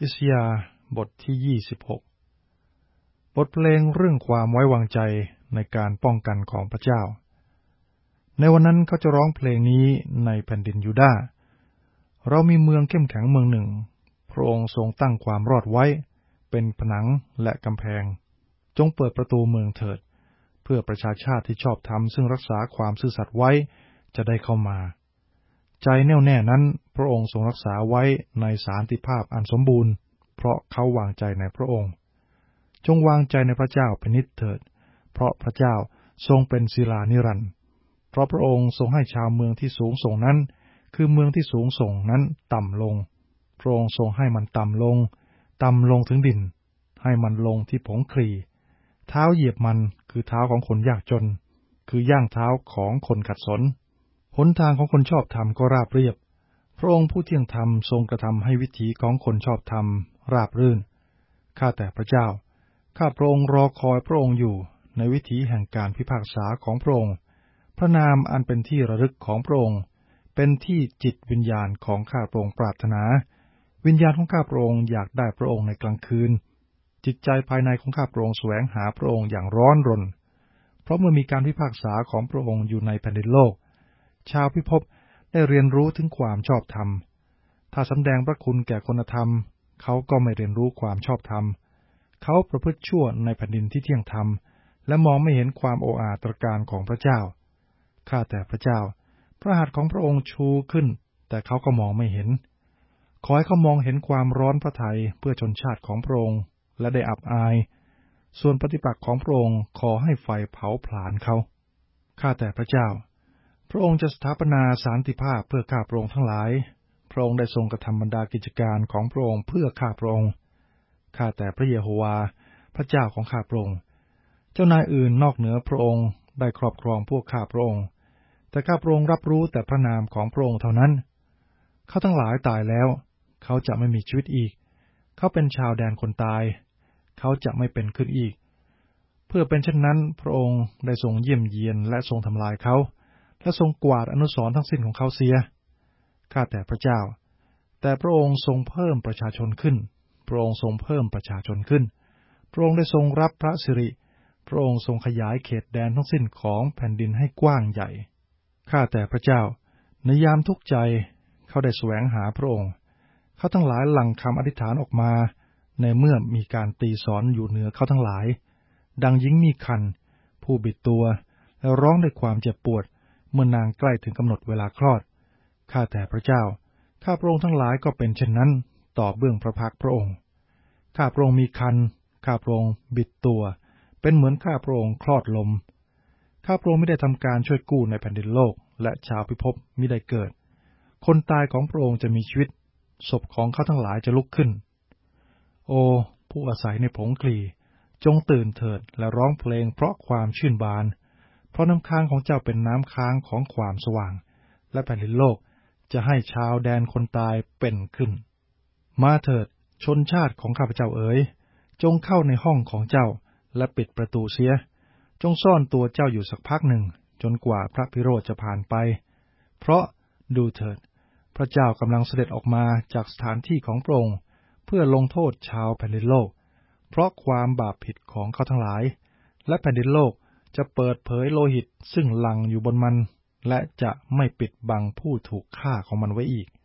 อิสยาห์บทที่26บทเพลงเรื่องความไว้วางใจในการป้องกันของพระเจ้าในวันนั้นเขาจะร้องเพลงนี้ในแผ่นดินยูดาห์เรามีเมืองเข้มแข็งเมืองหนึ่งพระองค์ทรงตั้งความรอดไว้เป็นผนังและกำแพงจงเปิดประตูเมืองเถิดเพื่อประชาชาติที่ชอบธรรมซึ่งรักษาความซื่อสัตย์ไว้จะได้เข้ามาใจแน่วแน่นั้นพระองค์ทรงรักษาไว้ในสันติภาพอันสมบูรณ์เพราะเขาวางใจในพระองค์จงวางใจในพระเจ้าเป็นนิจเถิดเพราะพระเจ้าทรงเป็นศิลานิรันดร์เพราะพระองค์ทรงให้ชาวเมืองที่สูงส่งนั้นคือเมืองที่สูงส่งนั้นต่ำลงพระองค์ทรงให้มันต่ำลงถึงดินให้มันลงที่ผงคลีเท้าเหยียบมันคือเท้าของคนยากจนคือย่างเท้าของคนขัดสนหนทางของคนชอบธรรมก็ราบเรียบพระองค์ผู้เที่ยงธรรมทรงกระทำให้วิถีของคนชอบธรรมราบรื่นข้าแต่พระเจ้าข้าพระองค์รอคอยพระองค์อยู่ในวิถีแห่งการพิพากษาของพระองค์พระนามอันเป็นที่ระลึกของพระองค์เป็นที่จิตวิญญาณของข้าพระองค์ปรารถนาวิญญาณของข้าพระองค์อยากได้พระองค์ในกลางคืนจิตใจภายในของข้าพระองค์แสวงหาพระองค์อย่างร้อนรนเพราะเมื่อมีการพิพากษาของพระองค์อยู่ในแผ่นดินโลกชาวพิภพได้เรียนรู้ถึงความชอบธรรมถ้าสำแดงพระคุณแก่คนธรรมเขาก็ไม่เรียนรู้ความชอบธรรมเขาประพฤติชั่วในแผ่นดินที่เที่ยงธรรมและมองไม่เห็นความโอ้อาตรการของพระเจ้าข้าแต่พระเจ้าพระหัตถ์ของพระองค์ชูขึ้นแต่เขาก็มองไม่เห็นขอให้เขามองเห็นความร้อนพระทัยเพื่อชนชาติของพระองค์และได้อับอายส่วนปฏิปักษ์ของพระองค์ขอให้ไฟเผาผลาญเขาข้าแต่พระเจ้าพระองค์จะสถาปนาสันติภาพเพื่อข้าพระองค์ทั้งหลายพระองค์ได้ทรงกระทำบรรดากิจการของพระองค์เพื่อข้าพระองค์ข้าแต่พระเยโฮวาพระเจ้าของข้าพระองค์เจ้านายอื่นนอกเหนือพระองค์ได้ครอบครองพวกข้าพระองค์แต่ข้าพระองค์รับรู้แต่พระนามของพระองค์เท่านั้นเขาทั้งหลายตายแล้วเขาจะไม่มีชีวิตอีกเขาเป็นชาวแดนคนตายเขาจะไม่เป็นขึ้นอีกเพื่อเป็นเช่นนั้นพระองค์ได้ทรงเยี่ยมเยียนและทรงทำลายเขาและทรงกวาดอนุสรณ์ทั้งสิ้นของเขาเสียข้าแต่พระเจ้าแต่พระองค์ทรงเพิ่มประชาชนขึ้นพระองค์ทรงเพิ่มประชาชนขึ้นพระองค์ได้ทรงรับพระสิริพระองค์ทรงขยายเขตแดนทั้งสิ้นของแผ่นดินให้กว้างใหญ่ข้าแต่พระเจ้าในยามทุกข์ใจเขาได้แสวงหาพระองค์เขาทั้งหลายหลั่งคำอธิษฐานออกมาในเมื่อมีการตีสอนอยู่เหนือเขาทั้งหลายดังหญิงมีครรภ์ผู้บิดตัวและร้องด้วยความเจ็บปวดเมื่อนางใกล้ถึงกำหนดเวลาคลอดข้าแต่พระเจ้าข้าพระองค์ทั้งหลายก็เป็นเช่นนั้นต่อเบื้องพระพักพระองค์ข้าพระองค์มีครรภ์ข้าพระองค์บิดตัวเป็นเหมือนข้าพระองค์คลอดลมข้าพระองค์ไม่ได้ทำการช่วยกู้ในแผ่นดินโลกและชาวพิภพมิได้เกิดคนตายของพระองค์จะมีชีวิตศพของเขาทั้งหลายจะลุกขึ้นโอ้ผู้อาศัยในผงคลีจงตื่นเถิดและร้องเพลงเพราะความชื่นบานเพราะน้ำค้างของเจ้าเป็นน้ำค้างของความสว่างและแผ่นดินโลกจะให้ชาวแดนคนตายเป็นขึ้นมาเถิดชนชาติของข้าพเจ้าเอ๋ยจงเข้าในห้องของเจ้าและปิดประตูเสียจงซ่อนตัวเจ้าอยู่สักพักหนึ่งจนกว่าพระพิโรธจะผ่านไปเพราะดูเถิดพระเจ้ากำลังเสด็จออกมาจากสถานที่ของพระองค์เพื่อลงโทษชาวแผ่นดินโลกเพราะความบาปผิดของเขาทั้งหลายและแผ่นดินโลกจะเปิดเผยโลหิตซึ่งหลั่งอยู่บนมันและจะไม่ปิดบังผู้ถูกฆ่าของมันไว้อีก